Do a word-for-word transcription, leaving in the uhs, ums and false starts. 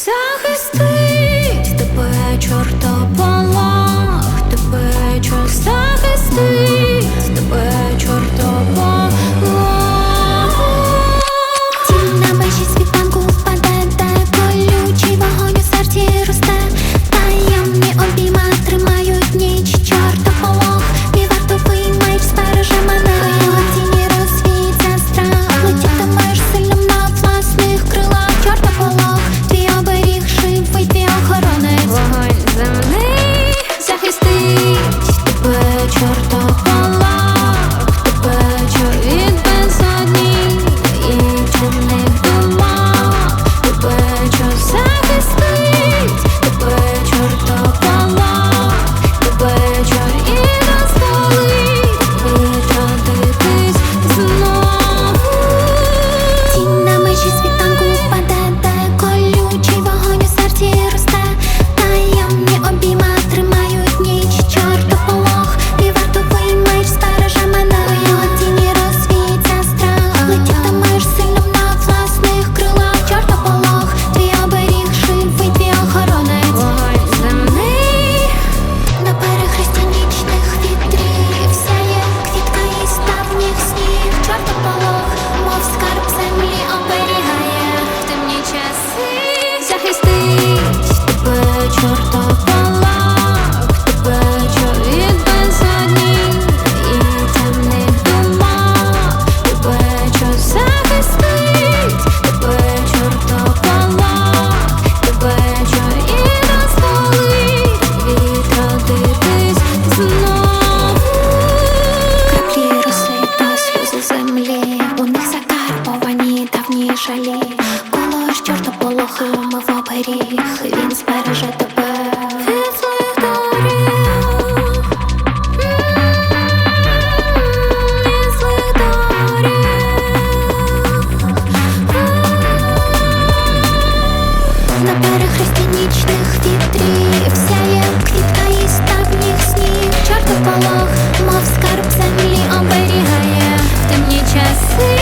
захистить тебе чортополох, тебе чор захистить, тебе чортополох. Тінь на межі світанку впаде, де колючий вогонь у серці росте. Таємні обійма тримають ніч, чортополох, мій вартовий меч стереже мене. У його тіні розвіється страх, летітимеш сильним на власних крилах. Чортополох, твій оберіг живий, твій охоронець. Вогонь земний захистить тебе чортополох, тебе чор від безодні і темних думок, тебе чор захистить, тебе чортополох, тебе чор і дозволить відродитись знову. Тінь на межі світанку впаде, де колючий вогонь у серці росте. Таємні обійма тримають ніч, чортополох, мій вартовий меч стереже мене. У його тіні розвіється страх, летітимеш сильним на власних крилах. Чортополох, твій оберіг живий, твій охоронець. Вогонь земний На перехресті нічних вітрів сяє квітка із давніх снів. Чортополох, мов скарб землі, оберігає в темні часи захистить тебе чортополох, тебе чор від безодні і темних думок, тебе чор захистить, тебе чортополох, тебе чор і дозволить відродитись знову. краплі роси та сльози землі, у них закарбовані давні жалі. Коло чортополоха мов оберіг, він збереже тебе Від злих доріг, від злих доріг. на перехресті нічних вітрів сяє квітка із давніх снів. Чортополох, мов скарб землі, оберігає В темні часи